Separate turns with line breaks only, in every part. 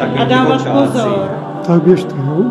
a dávat pozor.
Tak běžte, jo?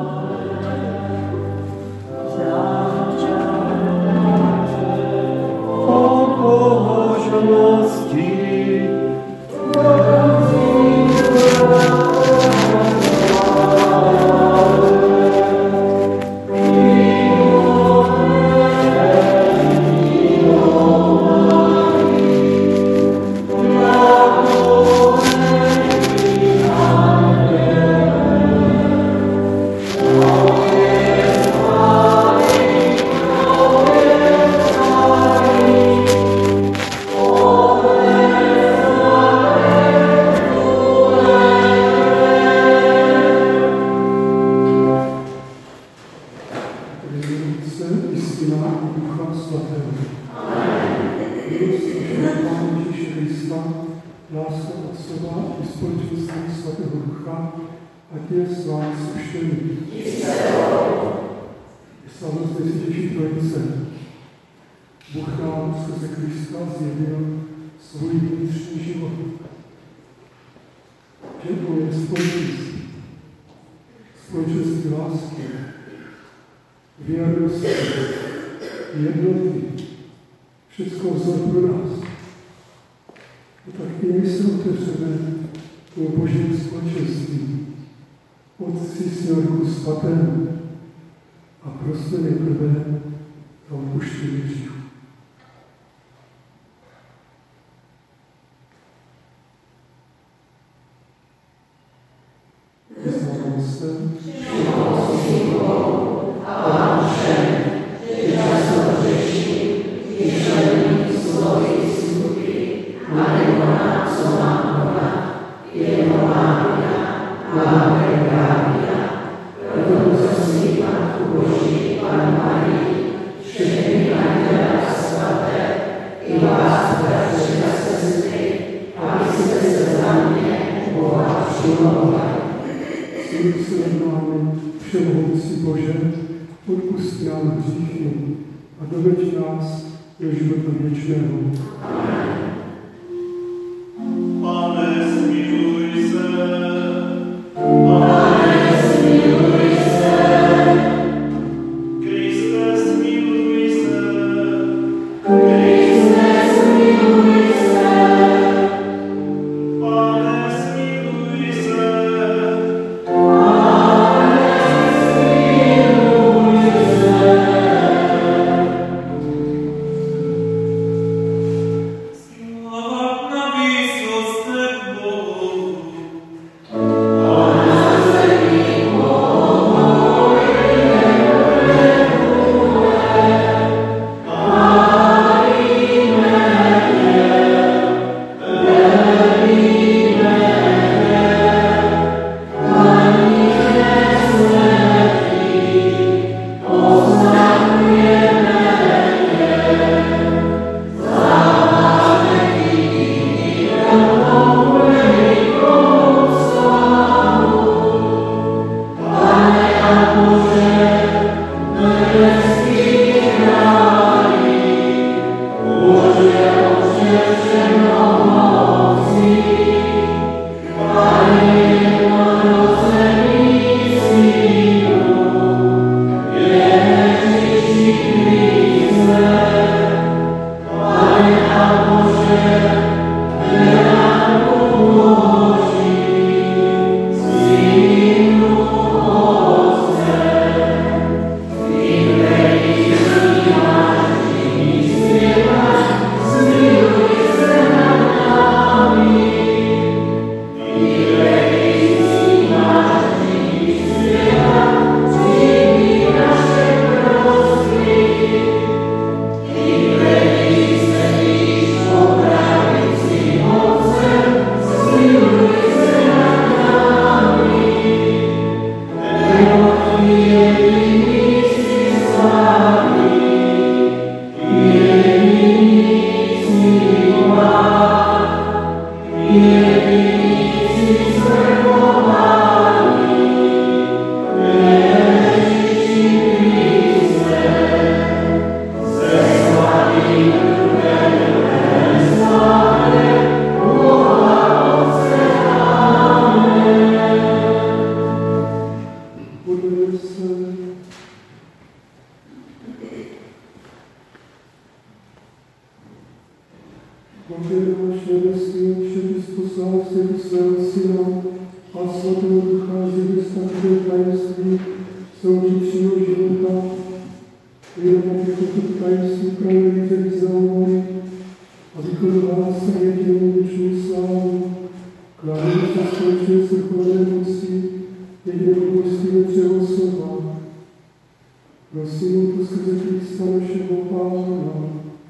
spásy svého Syna a Svatého Ducha z stavitého tajemství součitčního života, jenom toto tajemství právě vyznávali a vykonává se jedinou věčnou slávu, klávě se společně svrchované moci, jediné božství třeho slova. Prosím o to skrze Krista našeho Pána.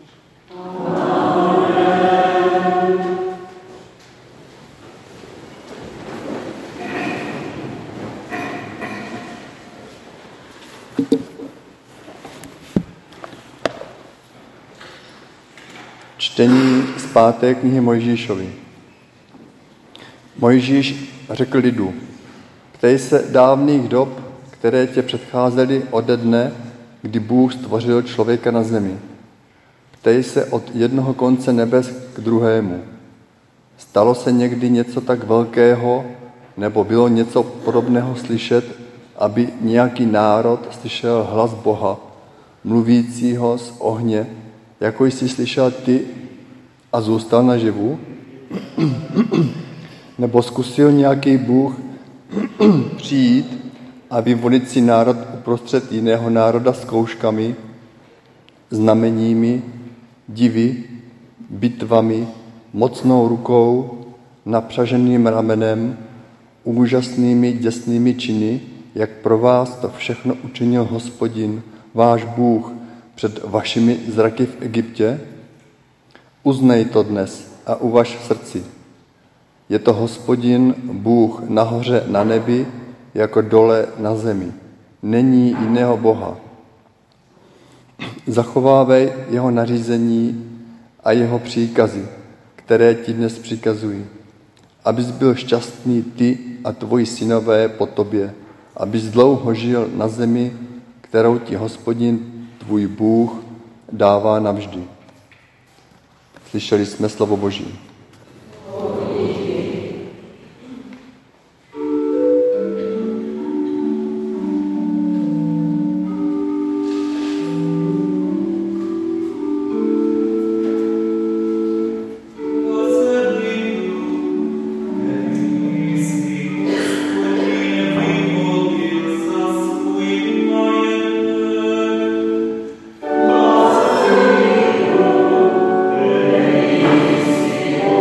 Čtení z 5. knihy Mojžíšovi. Mojžíš řekl lidu: ptej se dávných dob, které tě předcházely ode dne, kdy Bůh stvořil člověka na zemi. Ptej se od jednoho konce nebes k druhému. Stalo se někdy něco tak velkého, nebo bylo něco podobného slyšet, aby nějaký národ slyšel hlas Boha, mluvícího z ohně, jako jsi slyšel ty a zůstal naživu? Nebo zkusil nějaký Bůh přijít a vyvolit si národ uprostřed jiného národa zkouškami, znameními, divy, bitvami, mocnou rukou, napřaženým ramenem, úžasnými děsnými činy, jak pro vás to všechno učinil Hospodin, váš Bůh, před vašimi zraky v Egyptě? Uznej to dnes a uvaž v srdci. Je to Hospodin, Bůh nahoře na nebi, jako dole na zemi. Není jiného Boha. Zachovávej jeho nařízení a jeho příkazy, které ti dnes přikazují, abys byl šťastný ty a tvoji synové po tobě, abys dlouho žil na zemi, kterou ti Hospodin, tvůj Bůh, dává navždy. Slyšeli jsme slovo Boží.
Oh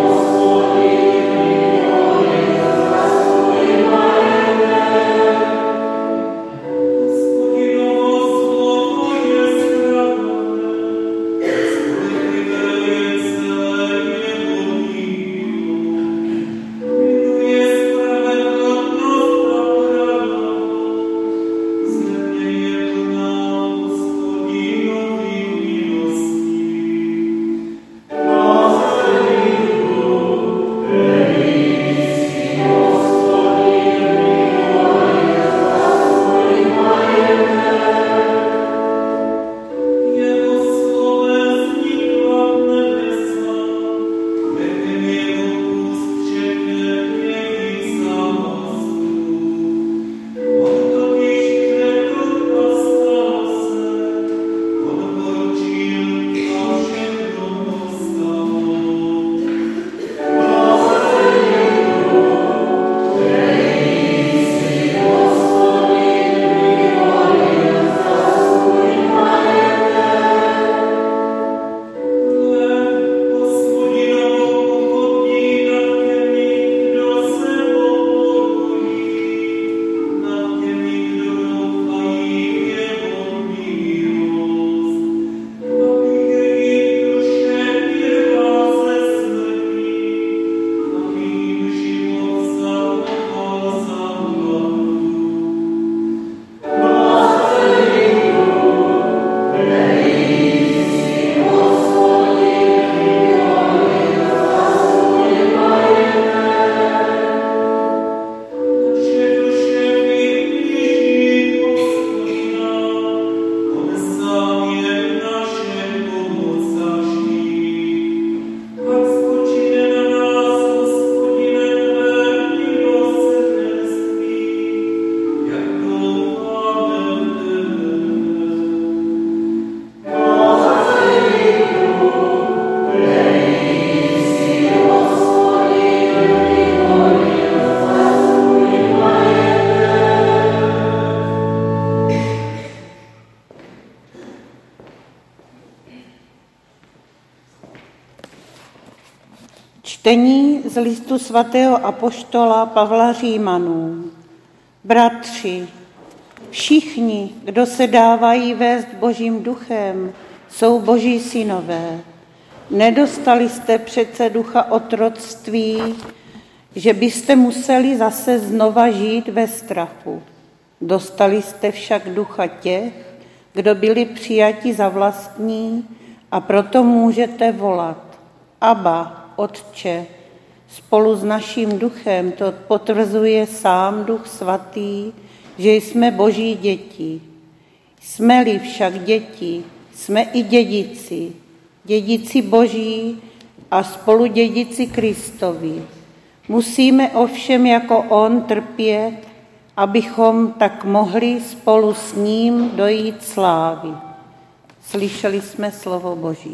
Čtení z listu svatého apoštola Pavla Římanům. Bratři, všichni, kdo se dávají vést Božím duchem, jsou Boží synové. Nedostali jste přece ducha otroctví, že byste museli zase znova žít ve strachu. Dostali jste však ducha těch, kdo byli přijati za vlastní, a proto můžete volat: Abba, Otče. Spolu s naším duchem to potvrzuje sám Duch Svatý, že jsme Boží děti. Jsme-li však děti, jsme i dědici, dědici Boží a spoludědici Kristovi. Musíme ovšem jako on trpět, abychom tak mohli spolu s ním dojít slávy. Slyšeli jsme slovo Boží.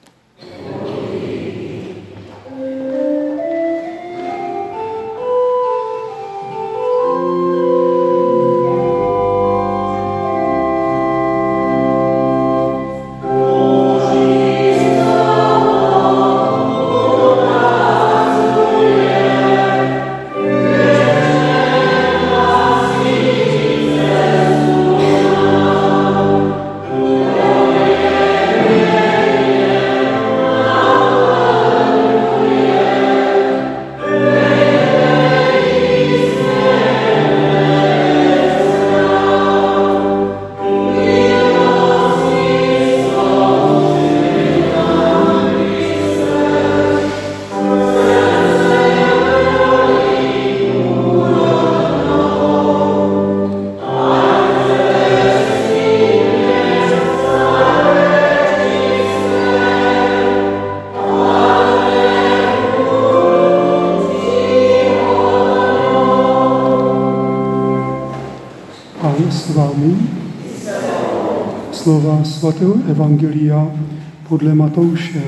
S vámi slova svatého evangelia podle Matouše.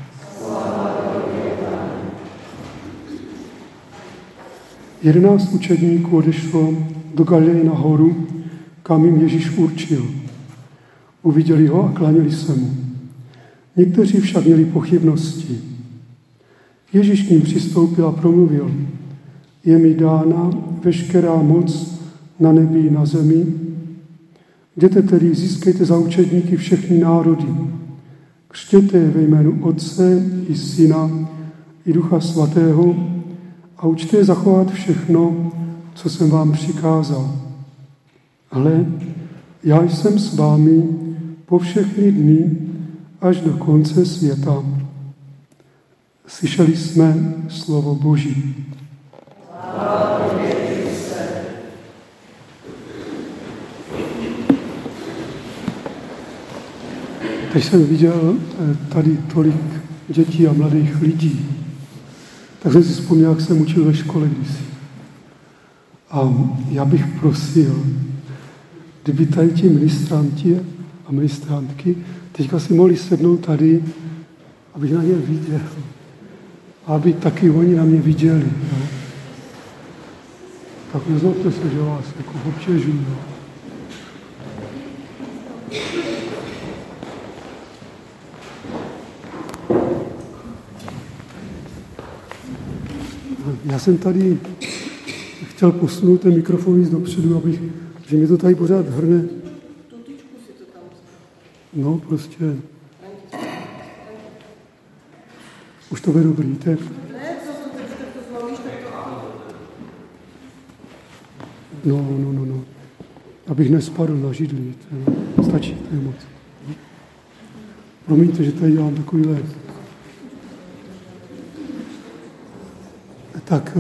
11 učedníků odešlo do Galileje na horu, kam jim Ježíš určil. Uviděli ho a klaněli se mu. Někteří však měli pochybnosti. Ježíš k ním přistoupil a promluvil: Je mi dána veškerá moc na nebi i na zemi. Jděte tedy, získejte za učedníky všechny národy. Křtěte je ve jménu Otce i Syna i Ducha Svatého a učte je zachovat všechno, co jsem vám přikázal. Hle, já jsem s vámi po všechny dny až do konce světa. Slyšeli jsme slovo Boží. Teď jsem viděl tady tolik dětí a mladých lidí, tak jsem si vzpomněl, jak jsem učil ve škole kdysi. A já bych prosil, kdyby tady ti ministranti a ministrantky teďka si mohli sednout tady, abych na ně viděl. A aby taky oni na mě viděli. No. Tak nezlobte se, že vás jako obtěžuji. No. Já jsem tady chtěl posunout ten mikrofon víc dopředu, že mi to tady pořád hrne. No, prostě. Už to bude dobrý, tak? No. Abych nespadl na židli. Stačí, to je moc. Promiňte, že tady dělám takový let. Tak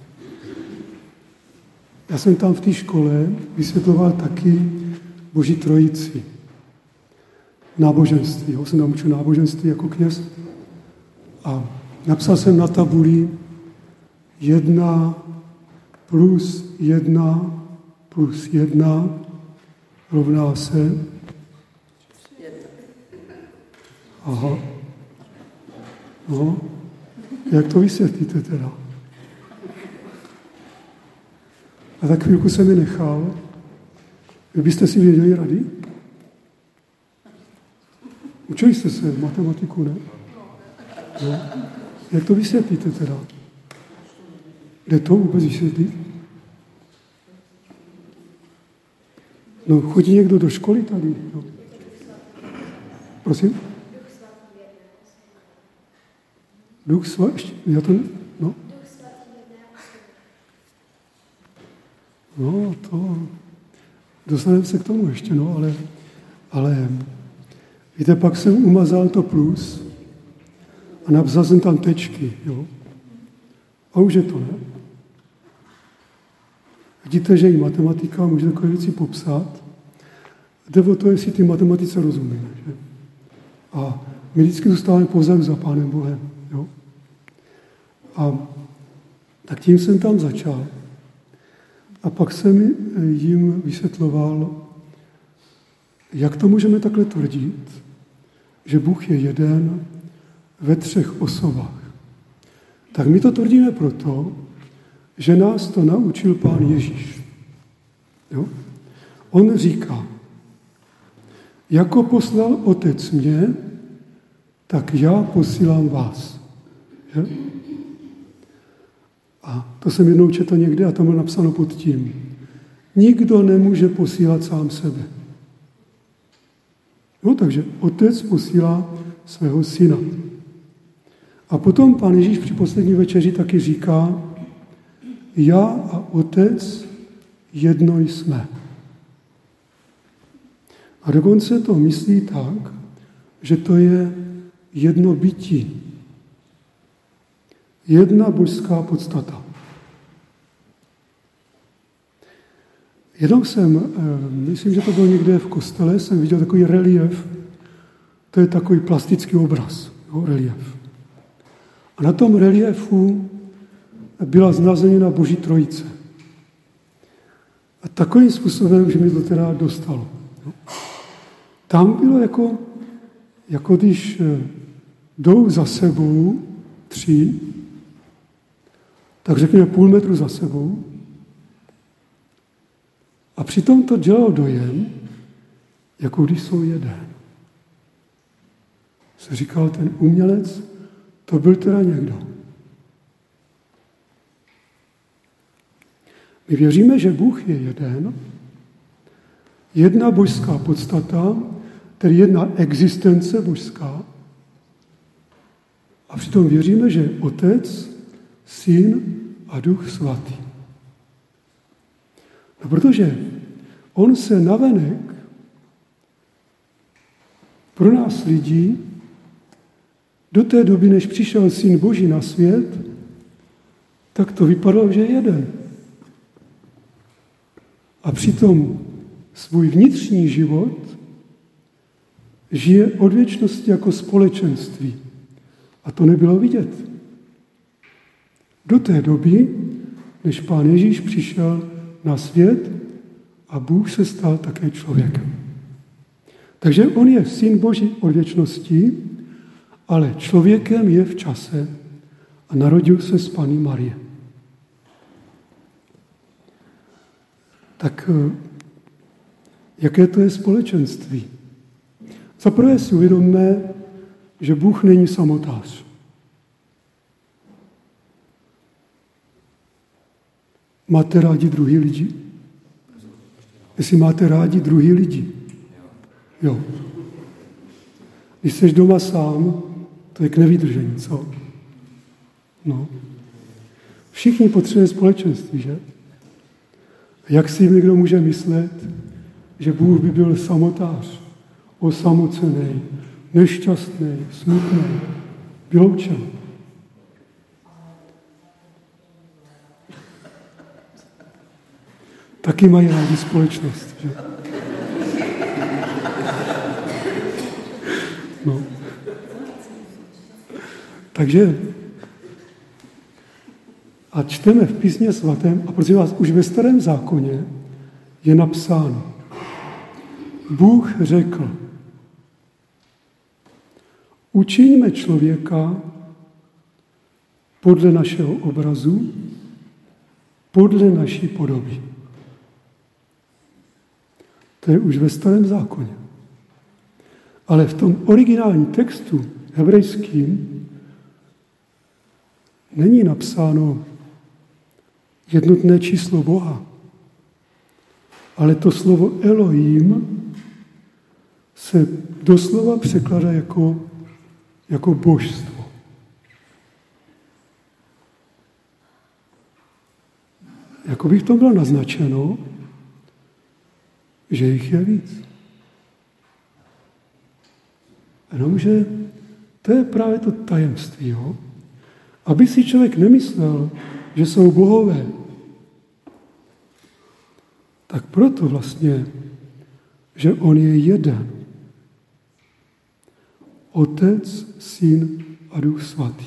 já jsem tam v té škole vysvětloval taky Boží trojici. Náboženství. Já jsem tam učil náboženství jako kněz. A napsal jsem na tabuli 1 plus 1 plus 1 rovná se...
1.
Aha. No. Jak to vysvětlíte teda? A tak chvilku jsem je nechal. Vy byste si věděli rady? Učili jste se matematiku, ne? No. Jak to vysvětlíte teda? Jde to vůbec vysvětlit? No, chodí někdo do školy tady? No. Prosím? Duch svatý, já to, no. No, to, dostaneme se k tomu ještě, no, ale víte, pak jsem umazal to plus a napsal jsem tam tečky, jo. A už je to, ne? Vidíte, že i matematika může takové věci popsat. Jde o to, jestli ty matematice rozumíme, že? A my vždycky zůstáváme pozadu za Pánem Bohem, jo. A tak tím jsem tam začal. A pak jsem jim vysvětloval, jak to můžeme takhle tvrdit, že Bůh je jeden ve 3 osobách. Tak my to tvrdíme proto, že nás to naučil Pán Ježíš. Jo? On říká, jako poslal Otec mě, tak já posílám vás. Že? A to jsem jednou četl někde a tam bylo napsáno pod tím. Nikdo nemůže posílat sám sebe. No, takže Otec posílá svého syna. A potom Pán Ježíš při poslední večeři taky říká, já a Otec jedno jsme. A dokonce to myslí tak, že to je jedno bytí. Jedna božská podstata. Jednou jsem, myslím, že to bylo někde v kostele, jsem viděl takový relief, to je takový plastický obraz, jo, relief. A na tom reliefu byla znázorněna Boží trojice. A takovým způsobem, že mi to teda dostalo. Jo. Tam bylo jako když jdou za sebou 3, tak řekněme půl metru za sebou. A přitom to dělalo dojem, jako když jsou jeden. Se říkal ten umělec, to byl teda někdo. My věříme, že Bůh je jeden, jedna božská podstata, tedy jedna existence božská. A přitom věříme, že Otec, Syn a Duch Svatý. No, protože on se navenek pro nás lidí do té doby, než přišel Syn Boží na svět, tak to vypadalo, že je jeden. A přitom svůj vnitřní život žije od věčnosti jako společenství. A to nebylo vidět. Do té doby, než Pán Ježíš přišel na svět a Bůh se stal také člověkem. Takže on je Syn Boží od věčnosti, ale člověkem je v čase a narodil se z Panny Marie. Tak jaké to je společenství? Za prvé si uvědomme, že Bůh není samotář. Máte rádi druhý lidi? Jestli máte rádi druhý lidi? Jo. Když jsi doma sám, to je k nevydržení, co? No. Všichni potřebujeme společenství, že? Jak si někdo může myslet, že Bůh by byl samotář, osamocený, nešťastný, smutný, vyloučen? Taky mají rádi společnost, že? No. Takže a čteme v Písmě svatém, a prosím vás, už ve Starém zákoně je napsáno, Bůh řekl, učiňme člověka podle našeho obrazu, podle naší podoby. To je už ve Starém zákoně. Ale v tom originálním textu hebrejským není napsáno jednotné číslo Boha, ale to slovo Elohim se doslova překládá jako božstvo. Jako bych to bylo naznačeno, že jich je víc. Jenomže to je právě to tajemství, jo? Aby si člověk nemyslel, že jsou bohové, tak proto vlastně, že on je jeden. Otec, Syn a Duch Svatý.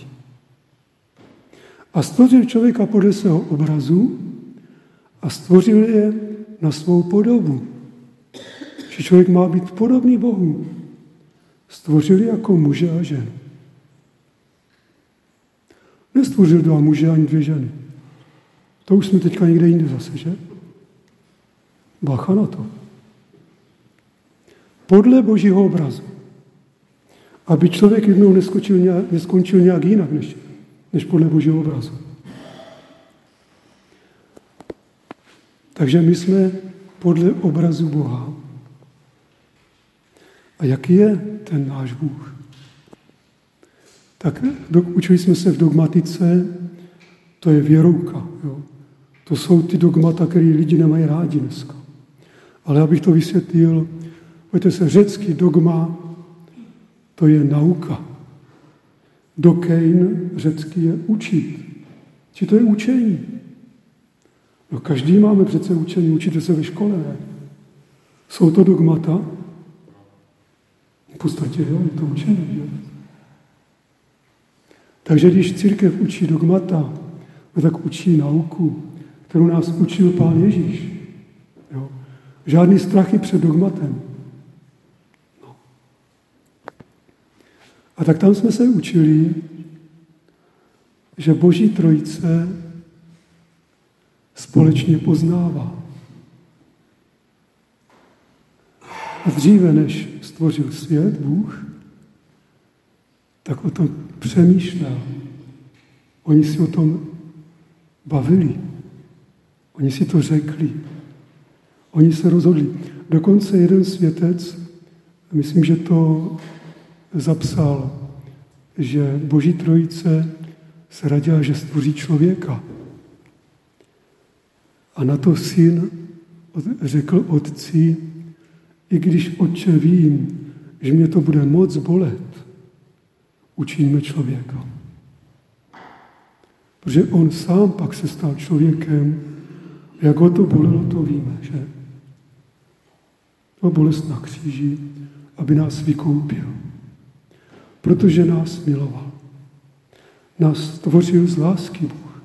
A stvořil člověka podle svého obrazu a stvořil je na svou podobu. Že člověk má být podobný Bohu. Stvořil jako muže a ženu. Nestvořil 2 muže ani 2 ženy. To už jsme teďka někde jinde zase, že? Bacha na to. Podle Božího obrazu. Aby člověk jednou neskončil nějak jinak, než podle Božího obrazu. Takže my jsme podle obrazu Boha. A jaký je ten náš Bůh? Tak učili jsme se v dogmatice, to je věrouka. Jo. To jsou ty dogmata, které lidi nemají rádi dneska. Ale abych to vysvětlil, pojďte se, řecký dogma, to je nauka. Dokein řecký je učit. Či to je učení. No, každý máme přece učení, učíte se ve škole, ne? Jsou to dogmata? V podstatě jo, je to učení, že? Takže když církev učí dogmata, tak učí nauku, kterou nás učil Pán Ježíš. Jo? Žádný strachy před dogmatem. No. A tak tam jsme se učili, že Boží trojice společně poznává. A dříve, než stvořil svět, Bůh, tak o tom přemýšlel. Oni si o tom bavili. Oni si to řekli. Oni se rozhodli. Dokonce jeden světec, myslím, že to zapsal, že Boží trojice se radila, že stvoří člověka. A na to syn řekl otci, i když otče vím, že mě to bude moc bolet, učiníme člověka. Protože on sám pak se stal člověkem, jak ho to bolelo, to víme, že? To bolest na kříži, aby nás vykoupil. Protože nás miloval. Nás stvořil z lásky Bůh.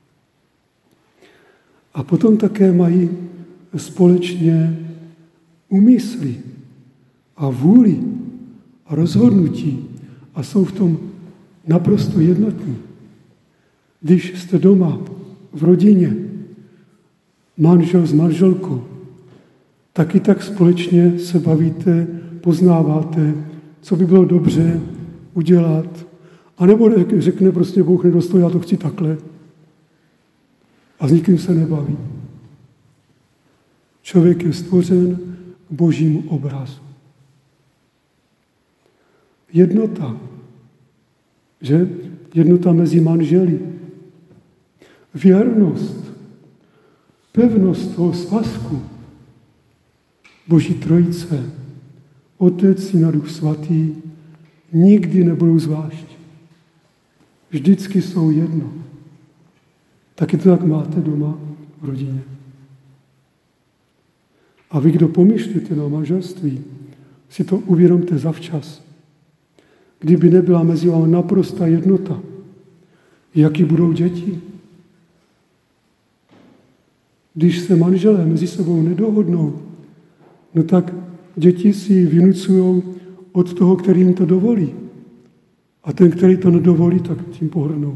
A potom také mají společně úmysly a vůli a rozhodnutí a jsou v tom naprosto jednotní. Když jste doma v rodině, manžel s manželkou, taky tak společně se bavíte, poznáváte, co by bylo dobře udělat. A nebo řekne prostě Bůh nedostojí, já to chci takhle. A s nikým se nebaví. Člověk je stvořen k Božímu obrazu. Jednota. Že? Jednota mezi manželi. Věrnost. Pevnost toho svazku. Boží trojice. Otec, Syn a Duch Svatý nikdy nebudou zvlášť. Vždycky jsou jedno. Taky to tak máte doma v rodině. A vy, kdo pomýšlíte na manželství, si to uvědomte zavčas. Kdyby nebyla mezi vámi naprostá jednota, jaký budou děti? Když se manželé mezi sebou nedohodnou, no tak děti si vynucují od toho, který jim to dovolí. A ten, který to nedovolí, tak tím pohrnou.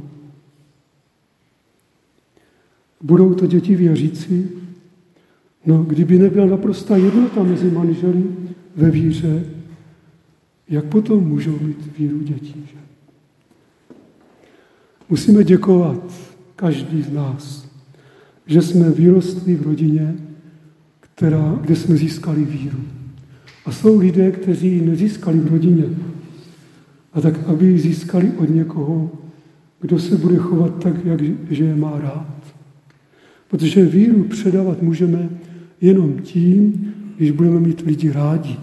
Budou to děti věřící? No, kdyby nebyla naprostá jednota mezi manželi ve víře, jak potom můžou mít víru dětí? Že? Musíme děkovat, každý z nás, že jsme vyrostli v rodině, kde jsme získali víru. A jsou lidé, kteří ji nezískali v rodině. A tak, aby ji získali od někoho, kdo se bude chovat tak, že je má rád. Protože víru předávat můžeme jenom tím, když budeme mít lidi rádi.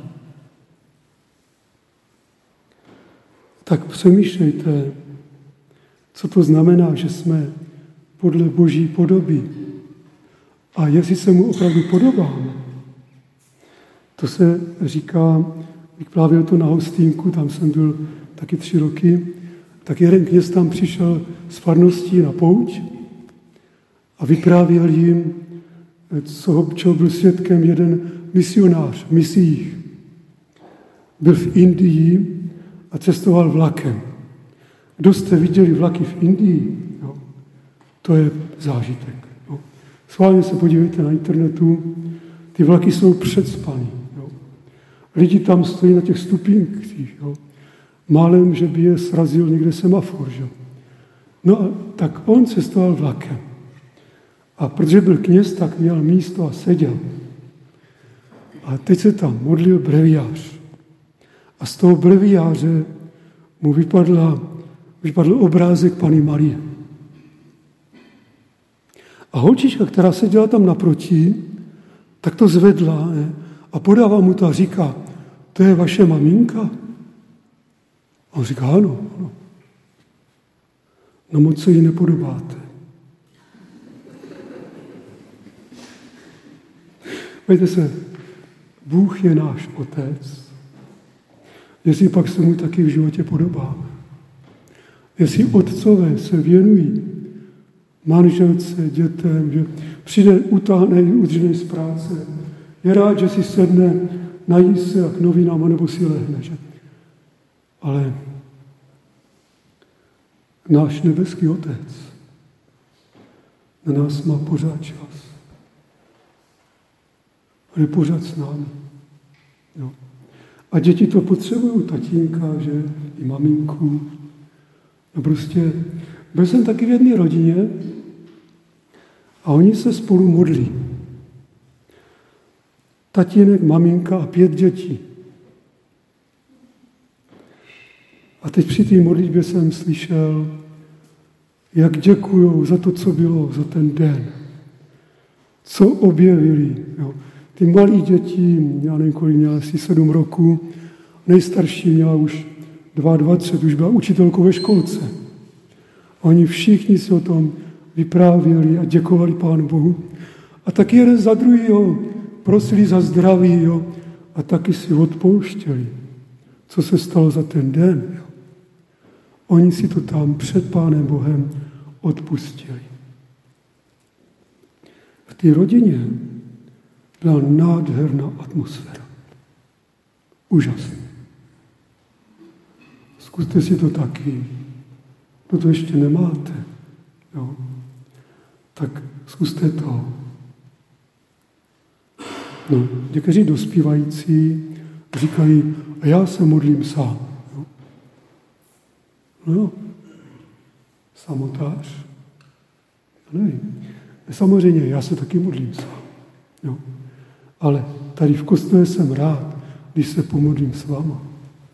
Tak přemýšlejte, co to znamená, že jsme podle Boží podoby. A jestli se mu opravdu podobáme. To se říká, vyprávěl to na Hostýnku, tam jsem byl taky 3 roky, tak jeden kněz tam přišel z farností na pouť a vyprávěl jim, čeho byl svědkem jeden misionář v misiích. Byl v Indii a cestoval vlakem. Kdo jste viděli vlaky v Indii? Jo, to je zážitek. Jo. Schválně se podívejte na internetu, ty vlaky jsou předspaný. Jo. Lidi tam stojí na těch stupínkách. Jo. Málem, že by je srazil někde semafor. Že? No a tak on cestoval vlakem. A protože byl kněz, tak měl místo a seděl. A teď se tam modlil breviář. A z toho breviáře mu vypadl obrázek Panny Marie. A holčička, která seděla tam naproti, tak to zvedla a podává mu to a říká, to je vaše maminka? A on říká, ano. No moc se jí nepodobáte. Víte se, Bůh je náš otec, jestli pak se mu taky v životě podobáme. Jestli otcové se věnují manželce, dětem, že přijde, utáhne, udřený z práce, je rád, že si sedne, nají se a k novinám, nebo si lehne. Že? Ale náš nebeský otec na nás má pořád čas. On je pořád s námi. Jo. A děti to potřebují, tatínka, že, i maminku. No prostě, byl jsem taky v jedné rodině a oni se spolu modlí. Tatínek, maminka a 5 dětí. A teď při té modlitbě jsem slyšel, jak děkujou za to, co bylo, za ten den. Co objevili. Jo. Ty malí děti, já nevím, kolik měla asi 7 roků, nejstarší měla už 22, už byla učitelkou ve školce. Oni všichni si o tom vyprávěli a děkovali Pánu Bohu. A taky jeden za druhýho prosili za zdraví, jo, a taky si odpouštěli, co se stalo za ten den. Jo. Oni si to tam před Pánem Bohem odpustili. V té rodině byla nádherná atmosféra. Úžasný. Zkuste si to taky. Kdo to ještě nemáte, jo, tak zkuste to. No, někteří dospívající říkají, a já se modlím sám. Jo. No, samotář. Nevím. Samozřejmě, já se taky modlím sám. Jo. Ale tady v kostele jsem rád, když se pomodlím s váma.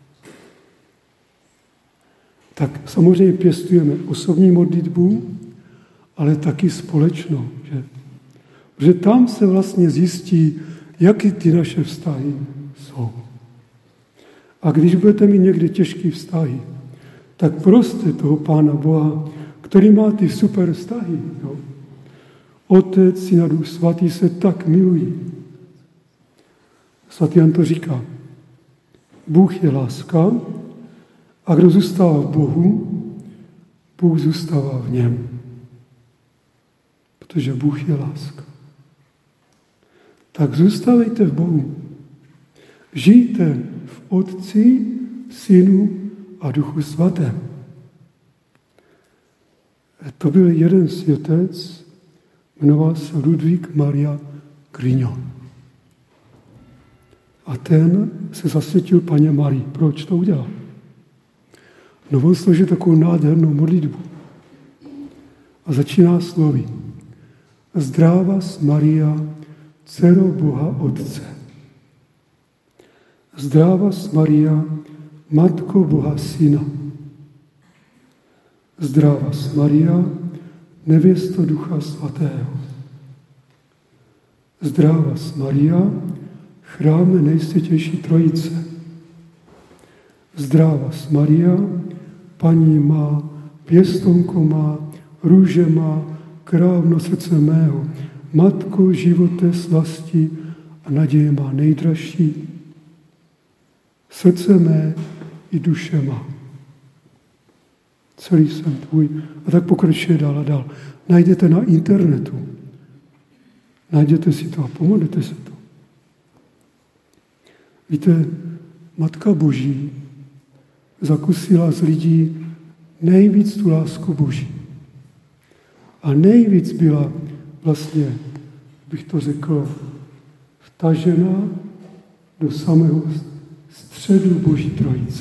Tak samozřejmě pěstujeme osobní modlitbu, ale taky společnou. Že? Protože tam se vlastně zjistí, jaký ty naše vztahy jsou. A když budete mít někdy těžký vztahy, tak proste toho Pána Boha, který má ty super vztahy. Jo? Otec, Syn a Duch Svatý se tak milují. Svatý Jan to říká. Bůh je láska a kdo zůstává v Bohu, Bůh zůstává v něm. Protože Bůh je láska. Tak zůstávejte v Bohu. Žijte v Otci, Synu a Duchu Svatém. To byl jeden světec, jmenoval se Ludvík Maria Grignon. A ten se zasvětil Panně Marii. Proč to udělal? No on složil takovou nádhernou modlitbu. A začíná slovy. Zdrávas Maria, dcero Boha Otce. Zdrávas Maria, Matko Boha Syna. Zdrávas Maria, nevěsto Ducha Svatého. Zdrávas Maria, chráme nejsvětější Trojice. Zdrávas Maria, paní má, pěstonko má, růže má, krávno srdce mého, matko živote slasti a naděje má nejdražší. Srdce mé i duše má. Celý jsem tvůj. A tak pokračuje dál a dál. Najdete na internetu. Najděte si to a pomodlete se to. Víte, Matka Boží zakusila z lidí nejvíc tu lásku Boží. A nejvíc byla vlastně, bych to řekl, vtažena do samého středu Boží Trojice.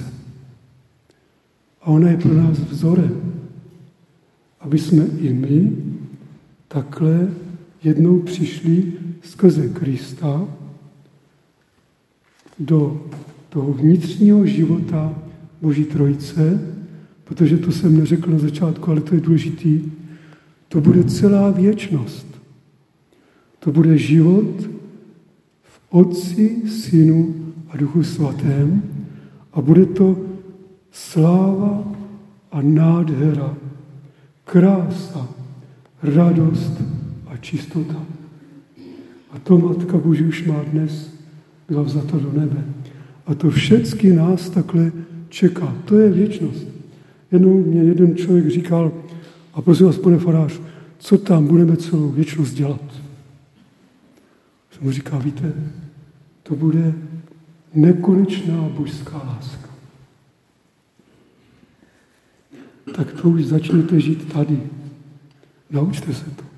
A ona je pro nás vzorem, aby jsme i my takhle jednou přišli skrze Krista do toho vnitřního života Boží Trojice, protože to jsem neřekl na začátku, ale to je důležitý, to bude celá věčnost. To bude život v Otci, Synu a Duchu Svatém a bude to sláva a nádhera, krása, radost a čistota. A to Matka Boží už má dnes, byla vzata do nebe. A to všecky nás takhle čeká. To je věčnost. Jednou mě jeden člověk říkal, a prosím vás, pane farář, co tam budeme celou věčnost dělat? Jsem mu říkal, víte, to bude nekonečná božská láska. Tak to už začněte žít tady. Naučte se to.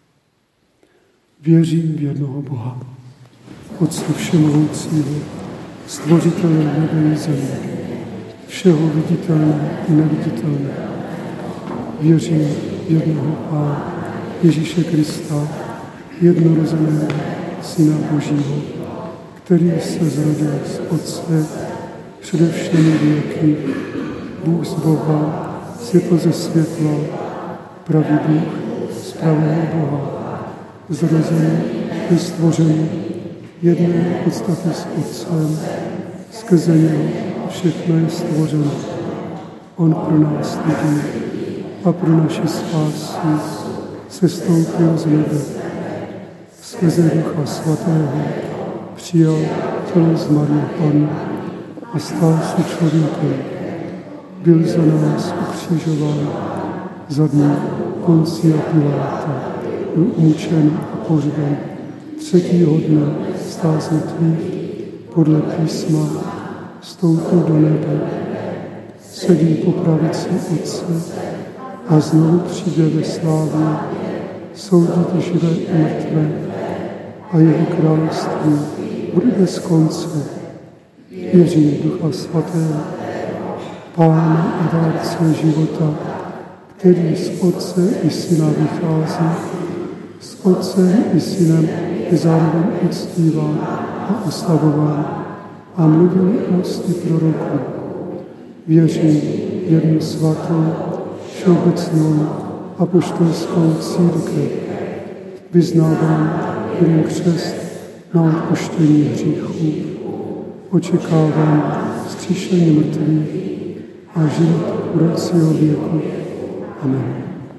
Věřím v jednoho Boha, Otce všemohoucího, stvořitele nebe i země, všeho viditelného i neviditelného. Věřím v jednoho Pána, Ježíše Krista, jednorozeného Syna Božího, který se zrodil z Otce přede všemi věky, Bůh z Boha, světlo ze světla, pravý Bůh z pravého Boha, zrozený, nestvořený, jedné podstaty s Otcem, skrze něho všechno je stvořeno. On pro nás lidi a pro naši spásu sestoupil z nebe. Skrze Ducha Svatého přijal tělo z Marie Panny a stal se člověkem. Byl za nás ukřižován za dní Poncia Piláta, byl umučen a pohřben. Třetího dne stál z mrtvých podle písma, vstoupil do nebe, sedí po pravici Otce a znovu přijde ve slávě soudit živé i mrtvé a jeho království bude bez konce. Věřím v Ducha Svatého, Pána a dárce života, který z Otce i Syna vychází, s Otcem i Synem je zároveň uctíván a oslavován a mluvil ústy proroků. Věřím v jednu svatou, všeobecnou apoštolskou církev. Vyznávám jeden křest na odpuštění hříchů. Očekávám vzkříšení mrtvých a život budoucího věku. Amen.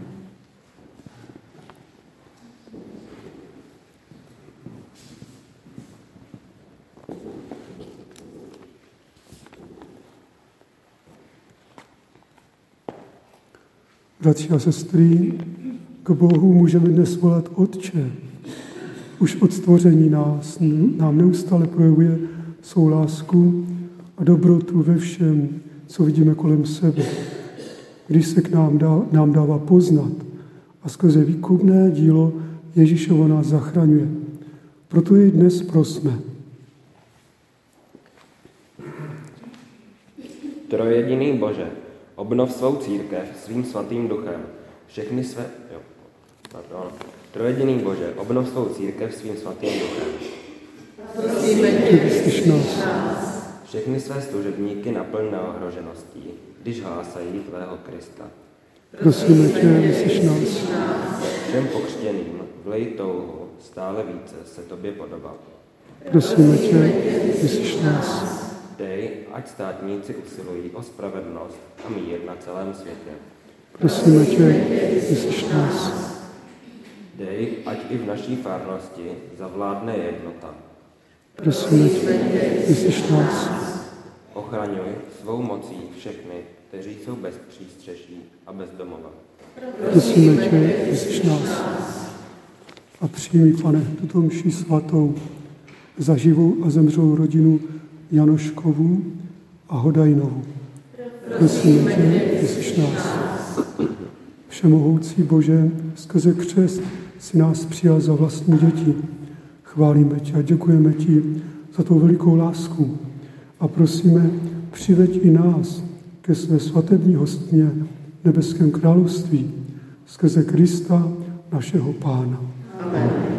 Bratři a sestry, k Bohu můžeme dnes volat Otče. Už od stvoření nám neustále projevuje svou lásku a dobrotu ve všem, co vidíme kolem sebe. Když se k nám dává poznat a skrze výkupné dílo Ježíšova nás zachraňuje. Proto jej dnes prosme.
Trojjediný Bože, obnov svou církev svým svatým duchem, všechny své... Trojjediný Bože, obnov svou církev svým svatým duchem.
Vyslyš nás.
Všechny své služebníky naplň neohrožeností, když hlásají tvého Krista.
Prosíme tě, vyslyš nás.
Všem pokřtěným vlej touhu stále více se tobě podobat.
Prosíme tě, vyslyš nás.
Dej, ať státníci usilují o spravedlnost a mír na celém světě.
Prosíme tě, vyslyš nás.
Dej, ať i v naší farnosti zavládne jednota.
Prosíme tě, vyslyš nás.
Ochraňuj svou mocí všechny, kteří jsou bez přístřeší a bez domova.
Prosíme tě, vyslyš nás. A přijmi, Pane, tuto mši svatou za živou a zemřelou rodinu Janoškovu a Hodajnovu. Prosíme tě, vyslyš nás. Všemohoucí Bože, skrze křest si nás přijal za vlastní děti. Chválíme tě a děkujeme ti za tou velikou lásku. A prosíme, přiveď i nás ke své svatební hostně v nebeském království skrze Krista, našeho Pána. Amen.